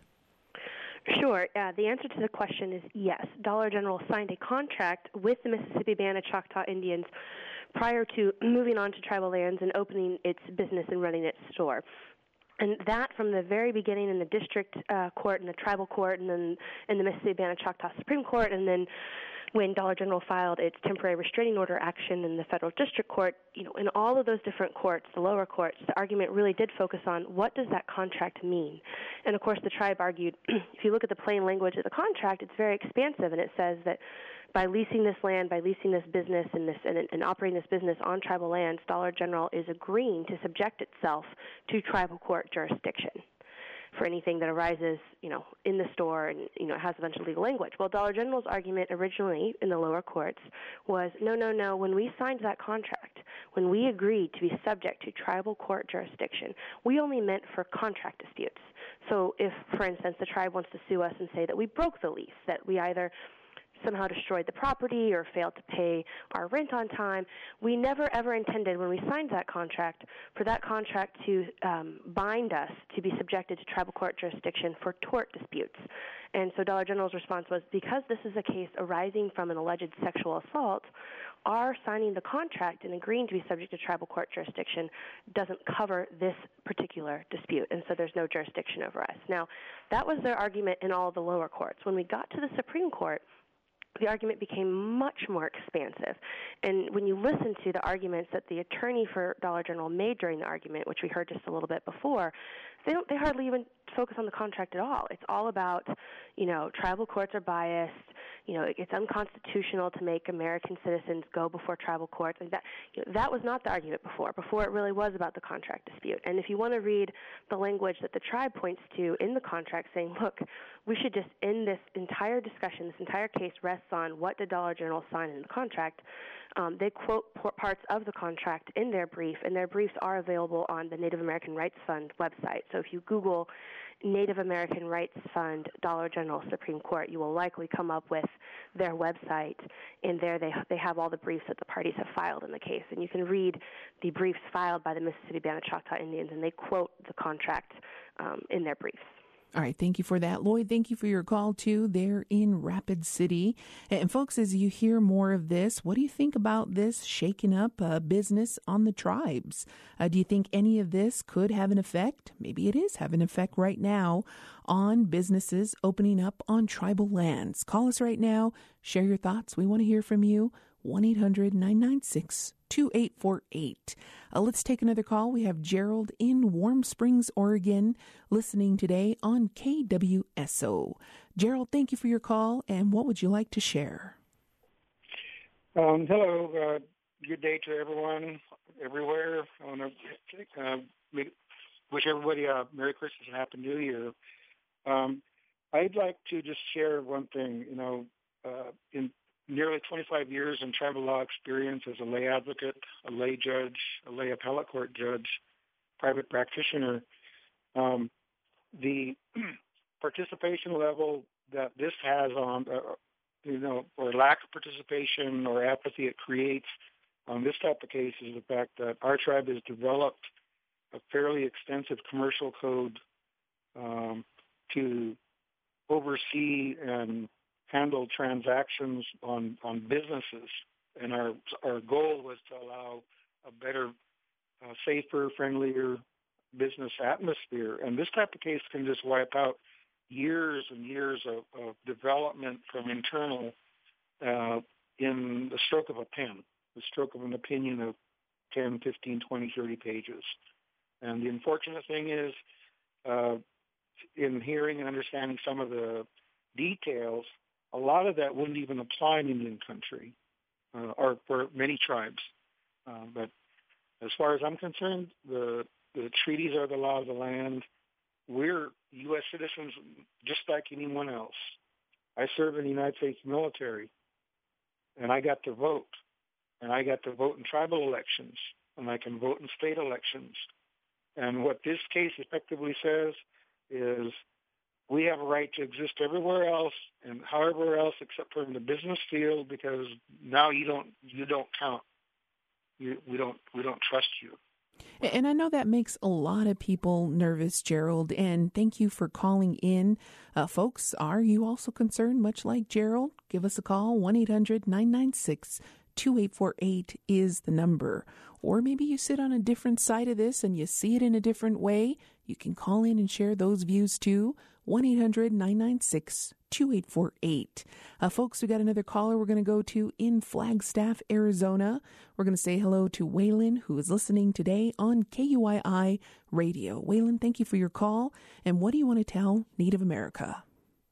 Sure. Uh, the answer to the question is yes. Dollar General signed a contract with the Mississippi Band of Choctaw Indians prior to moving on to tribal lands and opening its business and running its store. And that, from the very beginning in the district uh, court and the tribal court and then in the Mississippi Band of Choctaw Supreme Court, and then when Dollar General filed its temporary restraining order action in the federal district court, you know, in all of those different courts, the lower courts, the argument really did focus on what does that contract mean. And, of course, the tribe argued, if you look at the plain language of the contract, it's very expansive, and it says that by leasing this land, by leasing this business and, this, and, and operating this business on tribal lands, Dollar General is agreeing to subject itself to tribal court jurisdiction for anything that arises, you know, in the store, and, you know, it has a bunch of legal language. Well, Dollar General's argument originally in the lower courts was, no, no, no, when we signed that contract, when we agreed to be subject to tribal court jurisdiction, we only meant for contract disputes. So if, for instance, the tribe wants to sue us and say that we broke the lease, that we either somehow destroyed the property or failed to pay our rent on time, we never ever intended when we signed that contract for that contract to um, bind us to be subjected to tribal court jurisdiction for tort disputes. And so Dollar General's response was, because this is a case arising from an alleged sexual assault, our signing the contract and agreeing to be subject to tribal court jurisdiction doesn't cover this particular dispute, and so there's no jurisdiction over us. Now, that was their argument in all the lower courts. When we got to the Supreme Court, the argument became much more expansive. And when you listen to the arguments that the attorney for Dollar General made during the argument, which we heard just a little bit before, they don't, they hardly even focus on the contract at all. It's all about, you know, tribal courts are biased. You know, it's unconstitutional to make American citizens go before tribal courts. Like that, you know, that was not the argument before. Before, it really was about the contract dispute. And if you want to read the language that the tribe points to in the contract saying, look, we should just end this entire discussion, this entire case rests on what did Dollar General sign in the contract, um, they quote parts of the contract in their brief, and their briefs are available on the Native American Rights Fund website. So if you Google Native American Rights Fund, Dollar General Supreme Court, you will likely come up with their website, and there they they have all the briefs that the parties have filed in the case. And you can read the briefs filed by the Mississippi Band of Choctaw Indians, and they quote the contract um, in their briefs. All right, thank you for that. Lloyd, thank you for your call, too, there in Rapid City. And, folks, as you hear more of this, what do you think about this shaking up uh, business on the tribes? Uh, do you think any of this could have an effect? Maybe it is having an effect right now on businesses opening up on tribal lands. Call us right now. Share your thoughts. We want to hear from you. one eight hundred nine nine six two eight four eight. Uh, let's take another call. We have Gerald in Warm Springs, Oregon, listening today on K W S O. Gerald, thank you for your call, and what would you like to share? Um, hello. Uh, good day to everyone, everywhere. I want to uh, wish everybody a Merry Christmas and Happy New Year. Um, I'd like to just share one thing. You know, uh, in nearly twenty-five years in tribal law experience as a lay advocate, a lay judge, a lay appellate court judge, private practitioner, um, the participation level that this has on, uh, you know, or lack of participation or apathy it creates on this type of case is the fact that our tribe has developed a fairly extensive commercial code um, to oversee and handle transactions on, on businesses, and our our goal was to allow a better, uh, safer, friendlier business atmosphere. And this type of case can just wipe out years and years of, of development from internal uh, in the stroke of a pen, the stroke of an opinion of ten, fifteen, twenty, thirty pages. And the unfortunate thing is, uh, in hearing and understanding some of the details, a lot of that wouldn't even apply in Indian country uh, or for many tribes. Uh, but as far as I'm concerned, the the treaties are the law of the land. We're U S citizens just like anyone else. I serve in the United States military, and I got to vote. And I got to vote in tribal elections, and I can vote in state elections. And what this case effectively says is we have a right to exist everywhere else and however else except for in the business field, because now you don't you don't count. You, we don't we don't trust you. And I know that makes a lot of people nervous, Gerald, and thank you for calling in. Uh, folks, are you also concerned, much like Gerald? Give us a call. one eight hundred nine nine six two eight four eight is the number. Or maybe you sit on a different side of this and you see it in a different way. You can call in and share those views too. one eight hundred nine nine six two eight four eight. Uh, folks, we got another caller we're going to go to in Flagstaff, Arizona. We're going to say hello to Waylon, who is listening today on K U I I Radio. Waylon, thank you for your call. And what do you want to tell Native America?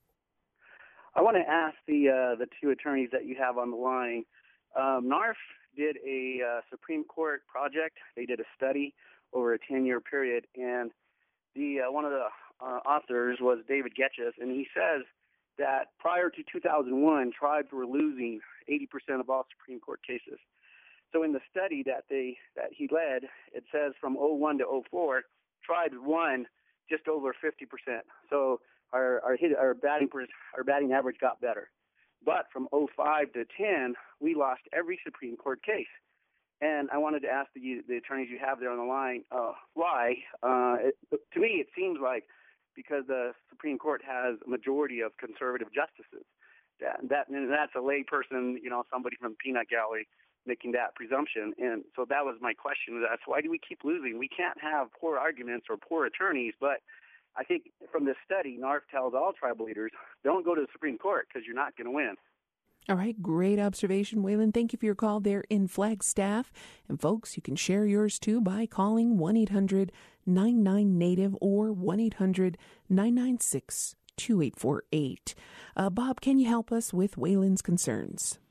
I want to ask the uh, the two attorneys that you have on the line. Um, NARF did a uh, Supreme Court project. They did a study over a ten-year period, and the uh, one of the uh, authors was David Getches, and he says that prior to two thousand one, tribes were losing eighty percent of all Supreme Court cases. So in the study that they that he led, it says from oh one to oh four, tribes won just over fifty percent. So our our hit, our batting our batting average got better. But from oh five to ten, we lost every Supreme Court case. And I wanted to ask the, the attorneys you have there on the line, uh, why? Uh, it, to me, it seems like because the Supreme Court has a majority of conservative justices. That, that and that's a layperson, you know, somebody from the peanut gallery making that presumption. And so that was my question. That's why do we keep losing? We can't have poor arguments or poor attorneys, but I think from this study, NARF tells all tribal leaders, don't go to the Supreme Court because you're not going to win. All right, great observation, Waylon. Thank you for your call there in Flagstaff. And folks, you can share yours too by calling one eight hundred nine nine native or one eight hundred nine nine six two eight four eight. Uh, Bob, can you help us with Waylon's concerns?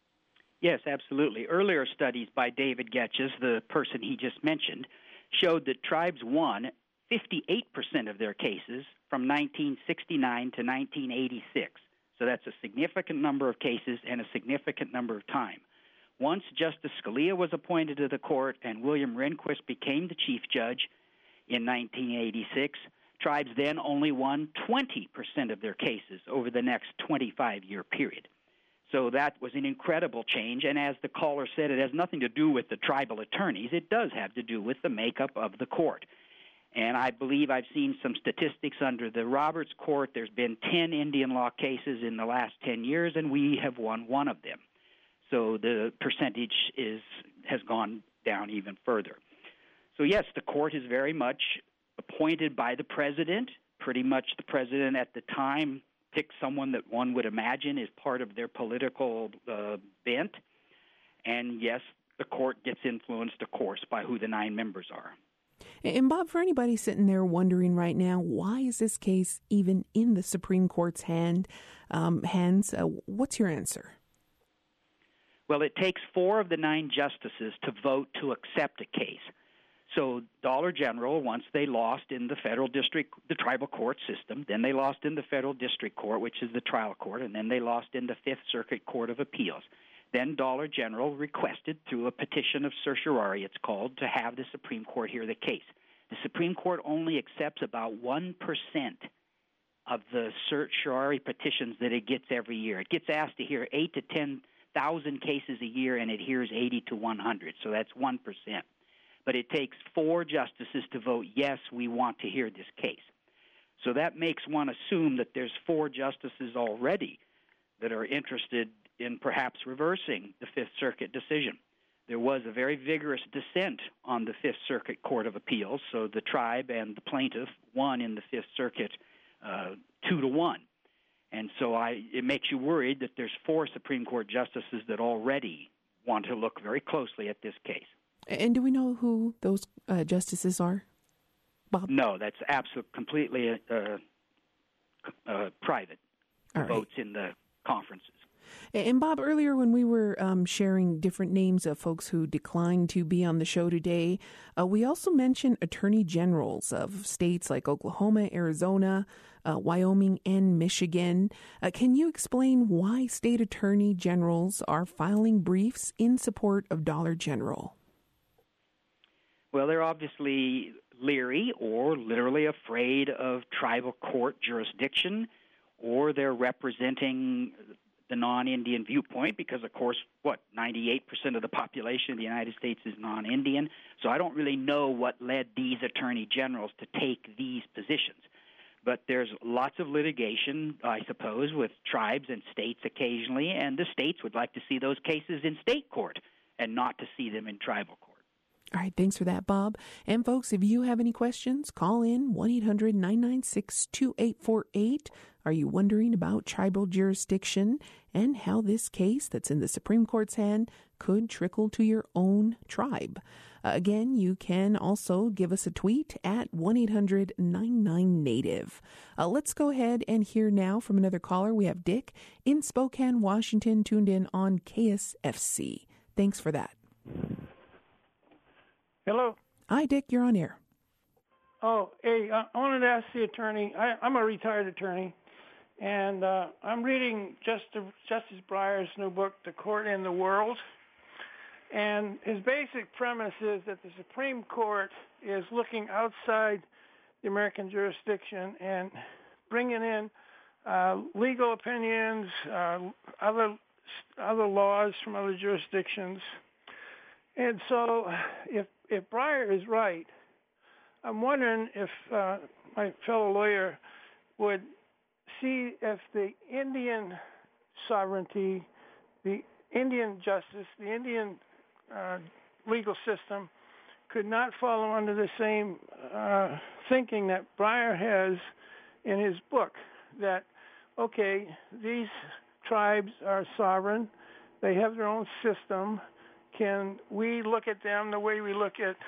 Yes, absolutely. Earlier studies by David Getches, the person he just mentioned, showed that tribes won fifty-eight percent of their cases from nineteen sixty-nine to nineteen eighty-six. So that's a significant number of cases and a significant number of time. Once Justice Scalia was appointed to the court and William Rehnquist became the chief judge in nineteen eighty-six, tribes then only won twenty percent of their cases over the next twenty-five-year period. So that was an incredible change, and as the caller said, it has nothing to do with the tribal attorneys. It does have to do with the makeup of the court. And I believe I've seen some statistics under the Roberts Court. There's been ten Indian law cases in the last ten years, and we have won one of them. So the percentage is has gone down even further. So, yes, the court is very much appointed by the president. Pretty much the president at the time picked someone that one would imagine is part of their political uh, bent. And, yes, the court gets influenced, of course, by who the nine members are. And Bob, for anybody sitting there wondering right now, why is this case even in the Supreme Court's hand, um, hands? Uh, what's your answer? Well, it takes four of the nine justices to vote to accept a case. So Dollar General, once they lost in the federal district, the tribal court system, then they lost in the federal district court, which is the trial court, and then they lost in the Fifth Circuit Court of Appeals. Then Dollar General requested, through a petition of certiorari, it's called, to have the Supreme Court hear the case. The Supreme Court only accepts about one percent of the certiorari petitions that it gets every year. It gets asked to hear eight to ten thousand cases a year, and it hears eighty to one hundred, so that's one percent. But it takes four justices to vote, yes, we want to hear this case. So that makes one assume that there's four justices already that are interested in perhaps reversing the Fifth Circuit decision. There was a very vigorous dissent on the Fifth Circuit Court of Appeals, so the tribe and the plaintiff won in the Fifth Circuit uh, two to one. And so I, it makes you worried that there's four Supreme Court justices that already want to look very closely at this case. And do we know who those uh, justices are, Bob? No, that's absolutely completely uh, uh, private. the right. votes in the conferences. And Bob, earlier when we were um, sharing different names of folks who declined to be on the show today, uh, we also mentioned attorney generals of states like Oklahoma, Arizona, uh, Wyoming, and Michigan. Uh, can you explain why state attorney generals are filing briefs in support of Dollar General? Well, they're obviously leery or literally afraid of tribal court jurisdiction, or they're representing the non-Indian viewpoint because, of course, what, ninety-eight percent of the population of the United States is non-Indian. So I don't really know what led these attorney generals to take these positions. But there's lots of litigation, I suppose, with tribes and states occasionally, and the states would like to see those cases in state court and not to see them in tribal court. All right, thanks for that, Bob. And folks, if you have any questions, call in one eight hundred nine nine six two eight four eight. Are you wondering about tribal jurisdiction and how this case that's in the Supreme Court's hand could trickle to your own tribe? Uh, again, you can also give us a tweet at one eight hundred nine nine native. Uh, let's go ahead and hear now from another caller. We have Dick in Spokane, Washington, tuned in on K S F C. Thanks for that. Hello. Hi, Dick. You're on air. Oh, hey, I wanted to ask the attorney. I, I'm a retired attorney, and uh, I'm reading Justice, Justice Breyer's new book, The Court and the World. And his basic premise is that the Supreme Court is looking outside the American jurisdiction and bringing in uh, legal opinions, uh, other other laws from other jurisdictions. And so if if Breyer is right, I'm wondering if uh, my fellow lawyer would see if the Indian sovereignty, the Indian justice, the Indian uh, legal system could not follow under the same uh, thinking that Breyer has in his book, that, okay, these tribes are sovereign, they have their own system. Can we look at them the way we look at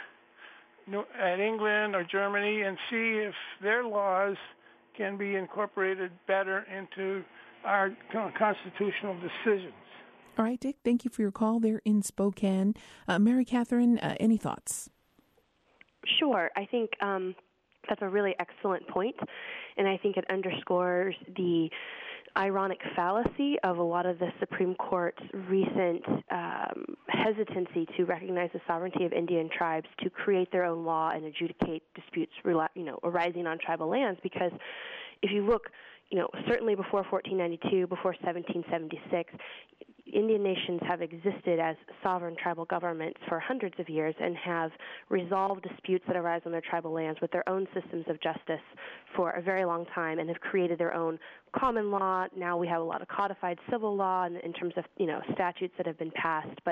at England or Germany and see if their laws can be incorporated better into our constitutional decisions? All right, Dick, thank you for your call there in Spokane. Uh, Mary Catherine, uh, any thoughts? Sure. I think um, that's a really excellent point, and I think it underscores the ironic fallacy of a lot of the Supreme Court's recent um, hesitancy to recognize the sovereignty of Indian tribes to create their own law and adjudicate disputes, you know, arising on tribal lands. Because if you look, you know, certainly before fourteen ninety-two, before seventeen seventy-six, Indian nations have existed as sovereign tribal governments for hundreds of years and have resolved disputes that arise on their tribal lands with their own systems of justice for a very long time and have created their own common law. Now we have a lot of codified civil law in, in terms of, you know, statutes that have been passed. But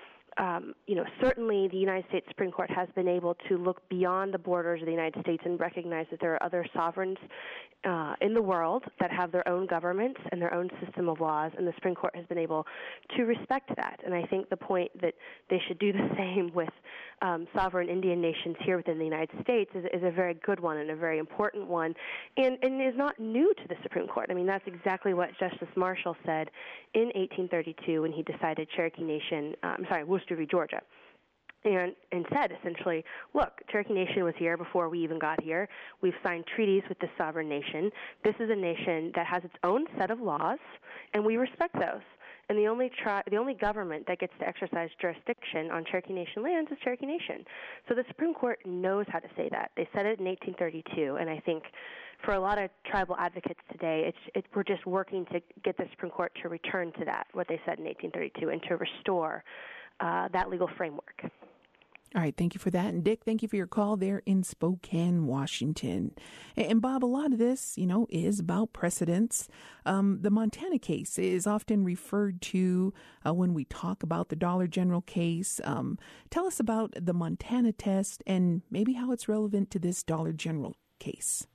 Um, you know, certainly the United States Supreme Court has been able to look beyond the borders of the United States and recognize that there are other sovereigns uh, in the world that have their own governments and their own system of laws, and the Supreme Court has been able to respect that. And I think the point that they should do the same with um, sovereign Indian nations here within the United States is, is a very good one and a very important one, and, and is not new to the Supreme Court. I mean, that's exactly what Justice Marshall said in eighteen thirty-two when he decided Cherokee Nation, uh, I'm sorry, Worcester v. Georgia, and, and said essentially, look, Cherokee Nation was here before we even got here. We've signed treaties with this sovereign nation. This is a nation that has its own set of laws, and we respect those. And the only tri- the only government that gets to exercise jurisdiction on Cherokee Nation lands is Cherokee Nation. So the Supreme Court knows how to say that. They said it in eighteen thirty-two, and I think for a lot of tribal advocates today, it's it, we're just working to get the Supreme Court to return to that, what they said in eighteen thirty-two, and to restore uh, that legal framework. All right, thank you for that. And Dick, thank you for your call there in Spokane, Washington. And Bob, a lot of this, you know, is about precedents. Um, the Montana case is often referred to uh, when we talk about the Dollar General case. Um, tell us about the Montana test and maybe how it's relevant to this Dollar General case.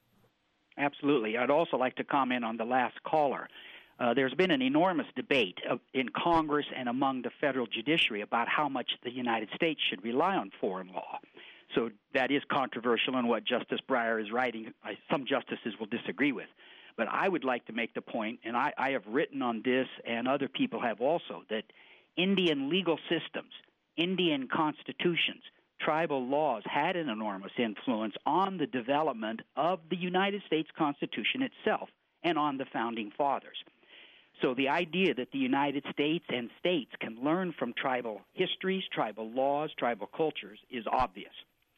Absolutely. I'd also like to comment on the last caller. Uh, there's been an enormous debate of, in Congress and among the federal judiciary about how much the United States should rely on foreign law. So that is controversial in what Justice Breyer is writing. I, some justices will disagree with. But I would like to make the point, and I, I have written on this, and other people have also, that Indian legal systems, Indian constitutions, tribal laws had an enormous influence on the development of the United States Constitution itself and on the Founding Fathers. So the idea that the United States and states can learn from tribal histories, tribal laws, tribal cultures is obvious.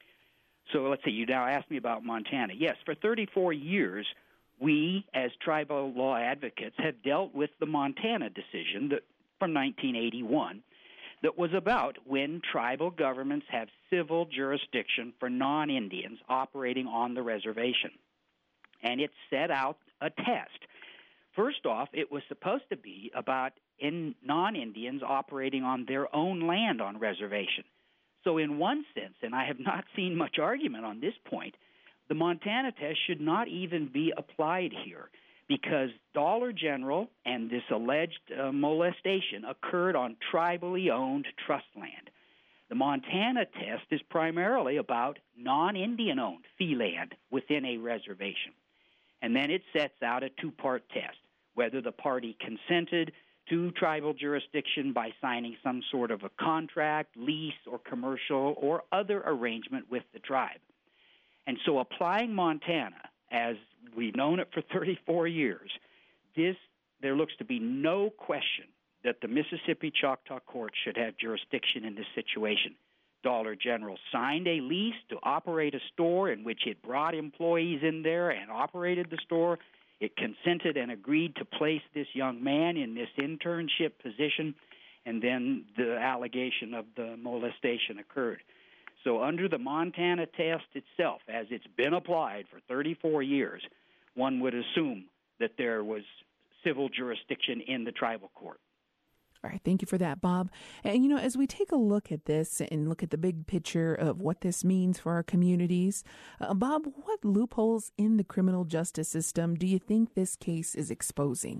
So let's see, you now asked me about Montana. Yes, for thirty-four years, we as tribal law advocates have dealt with the Montana decision that, from nineteen eighty-one, that was about when tribal governments have civil jurisdiction for non-Indians operating on the reservation. And it set out a test. First off, it was supposed to be about in non-Indians operating on their own land on reservation. So in one sense, and I have not seen much argument on this point, the Montana test should not even be applied here, because Dollar General and this alleged uh, molestation occurred on tribally owned trust land. The Montana test is primarily about non-Indian owned fee land within a reservation. And then it sets out a two-part test, whether the party consented to tribal jurisdiction by signing some sort of a contract, lease, or commercial or other arrangement with the tribe. And so applying Montana, as we've known it for thirty-four years, this there looks to be no question that the Mississippi Choctaw Court should have jurisdiction in this situation. Dollar General signed a lease to operate a store in which it brought employees in there and operated the store. It consented and agreed to place this young man in this internship position, and then the allegation of the molestation occurred. So under the Montana test itself, as it's been applied for thirty-four years, one would assume that there was civil jurisdiction in the tribal court. All right, thank you for that, Bob. And, you know, as we take a look at this and look at the big picture of what this means for our communities, uh, Bob, what loopholes in the criminal justice system do you think this case is exposing?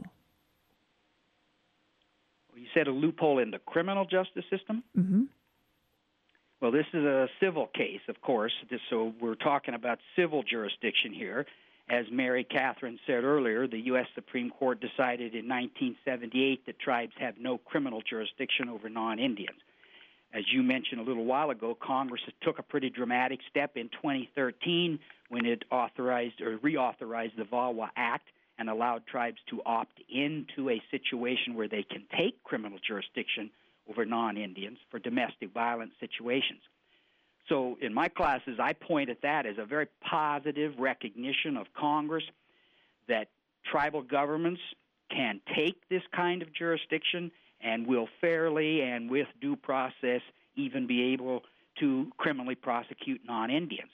You said a loophole in the criminal justice system? Mm-hmm. Well, this is a civil case, of course, so we're talking about civil jurisdiction here. As Mary Catherine said earlier, the U S Supreme Court decided in nineteen seventy-eight that tribes have no criminal jurisdiction over non-Indians. As you mentioned a little while ago, Congress took a pretty dramatic step in twenty thirteen when it authorized or reauthorized the VAWA Act and allowed tribes to opt into a situation where they can take criminal jurisdiction over non-Indians for domestic violence situations. So in my classes, I point at that as a very positive recognition of Congress that tribal governments can take this kind of jurisdiction and will fairly and with due process even be able to criminally prosecute non-Indians.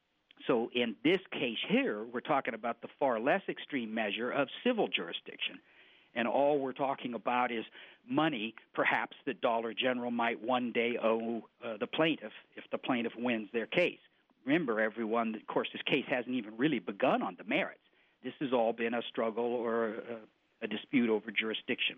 So in this case here, we're talking about the far less extreme measure of civil jurisdiction. And all we're talking about is money, perhaps, that Dollar General might one day owe uh, the plaintiff if the plaintiff wins their case. Remember, everyone, of course, this case hasn't even really begun on the merits. This has all been a struggle or a, a dispute over jurisdiction.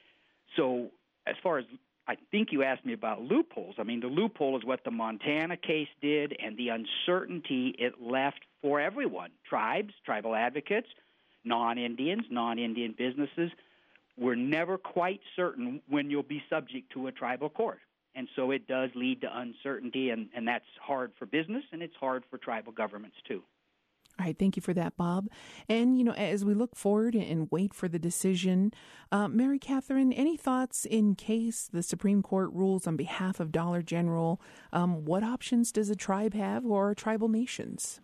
So as far as I think you asked me about loopholes, I mean, the loophole is what the Montana case did and the uncertainty it left for everyone, tribes, tribal advocates, non-Indians, non-Indian businesses. We're never quite certain when you'll be subject to a tribal court. And so it does lead to uncertainty, and, and that's hard for business, and it's hard for tribal governments, too. All right, thank you for that, Bob. And, you know, as we look forward and wait for the decision, uh, Mary Catherine, any thoughts in case the Supreme Court rules on behalf of Dollar General? Um, what options does a tribe have or tribal nations?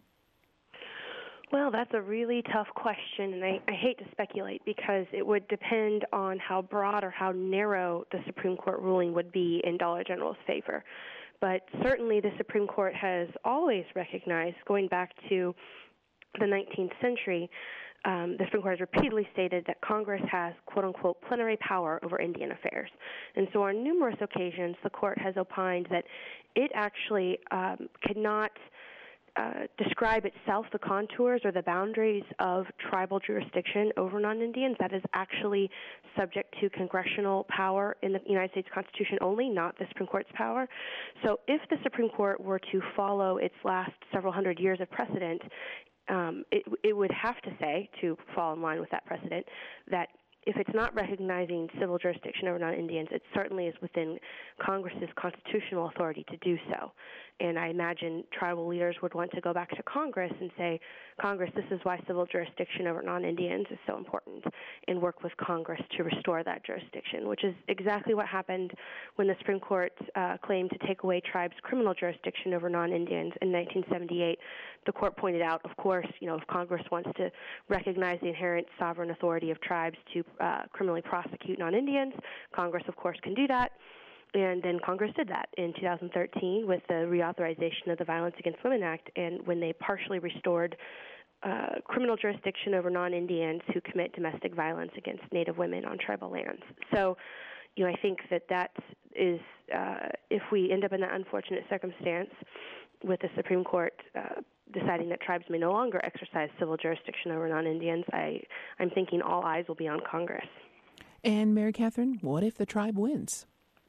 Well, that's a really tough question, and I, I hate to speculate because it would depend on how broad or how narrow the Supreme Court ruling would be in Dollar General's favor. But certainly the Supreme Court has always recognized, going back to the nineteenth century, um, the Supreme Court has repeatedly stated that Congress has, quote-unquote, plenary power over Indian affairs. And so on numerous occasions, the Court has opined that it actually um, cannot Uh, describe itself the contours or the boundaries of tribal jurisdiction over non-Indians. That is actually subject to congressional power in the United States Constitution only, not the Supreme Court's power. So if the Supreme Court were to follow its last several hundred years of precedent, um, it, it would have to say, to fall in line with that precedent, that if it's not recognizing civil jurisdiction over non-Indians, it certainly is within Congress's constitutional authority to do so. And I imagine tribal leaders would want to go back to Congress and say, Congress, this is why civil jurisdiction over non-Indians is so important, and work with Congress to restore that jurisdiction, which is exactly what happened when the Supreme Court uh, claimed to take away tribes' criminal jurisdiction over non-Indians in nineteen seventy-eight. The court pointed out, of course, you know, if Congress wants to recognize the inherent sovereign authority of tribes to uh, criminally prosecute non-Indians, Congress, of course, can do that. And then Congress did that in two thousand thirteen with the reauthorization of the Violence Against Women Act, and when they partially restored uh, criminal jurisdiction over non-Indians who commit domestic violence against Native women on tribal lands. So, you know, I think that that is, uh, if we end up in that unfortunate circumstance with the Supreme Court uh, deciding that tribes may no longer exercise civil jurisdiction over non-Indians, I, I'm thinking all eyes will be on Congress. And Mary Catherine, what if the tribe wins?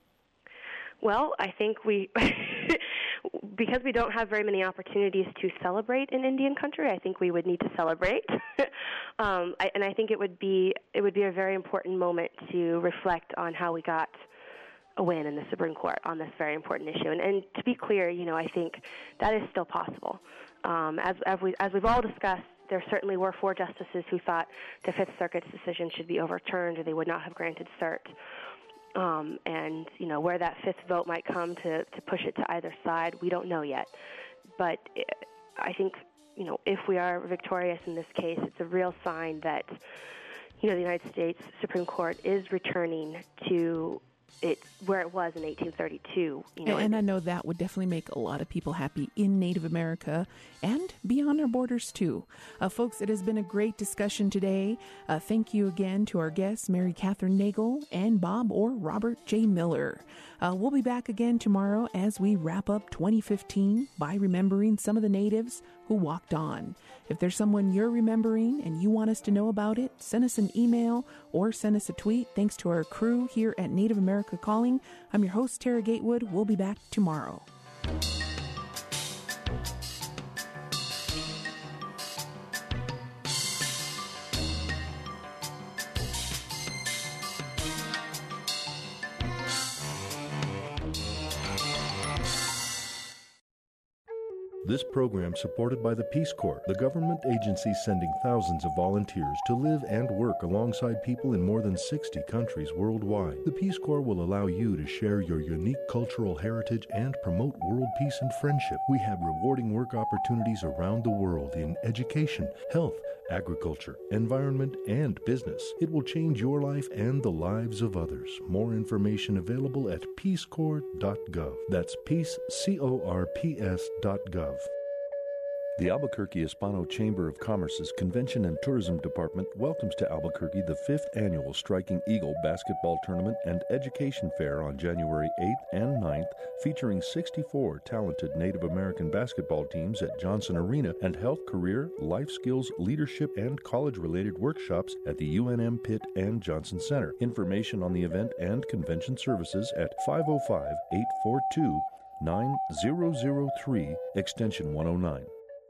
Well, I think we, because we don't have very many opportunities to celebrate in Indian country, I think we would need to celebrate. um, I, and I think it would be it would be a very important moment to reflect on how we got a win in the Supreme Court on this very important issue. And, and to be clear, you know, I think that is still possible. Um, as, as, we, as we've all discussed, there certainly were four justices who thought the Fifth Circuit's decision should be overturned or they would not have granted cert. Um, and, you know, where that fifth vote might come to, to push it to either side, we don't know yet. But I think, you know, if we are victorious in this case, it's a real sign that, you know, the United States Supreme Court is returning to it where it was in eighteen thirty-two. You know, and, and I know that would definitely make a lot of people happy in Native America and beyond our borders, too. Uh, folks, it has been a great discussion today. Uh, thank you again to our guests, Mary Catherine Nagel and Bob or Robert J. Miller. Uh, we'll be back again tomorrow as we wrap up twenty fifteen by remembering some of the natives who walked on. If there's someone you're remembering and you want us to know about it, send us an email or send us a tweet. Thanks to our crew here at Native America Calling. I'm your host, Tara Gatewood. We'll be back tomorrow. This program supported by the Peace Corps, the government agency sending thousands of volunteers to live and work alongside people in more than sixty countries worldwide. The Peace Corps will allow you to share your unique cultural heritage and promote world peace and friendship. We have rewarding work opportunities around the world in education, health, agriculture, environment, and business. It will change your life and the lives of others. More information available at peace corps dot gov. That's peace, C O R P S dot gov. The Albuquerque Hispano Chamber of Commerce's Convention and Tourism Department welcomes to Albuquerque the fifth annual Striking Eagle Basketball Tournament and Education Fair on January eighth and ninth, featuring sixty-four talented Native American basketball teams at Johnson Arena and health, career, life skills, leadership, and college-related workshops at the U N M Pitt and Johnson Center. Information on the event and convention services at five oh five, eight four two, nine zero zero three, extension one oh nine.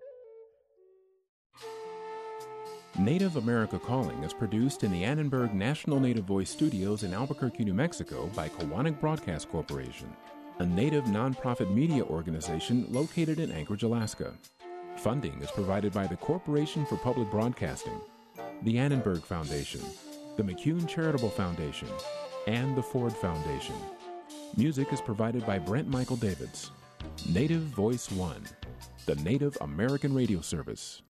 Native America Calling is produced in the Annenberg National Native Voice Studios in Albuquerque, New Mexico by Kowanik Broadcast Corporation, a Native nonprofit media organization located in Anchorage, Alaska. Funding is provided by the Corporation for Public Broadcasting, the Annenberg Foundation, the McCune Charitable Foundation, and the Ford Foundation. Music is provided by Brent Michael Davids. Native Voice One, the Native American Radio Service.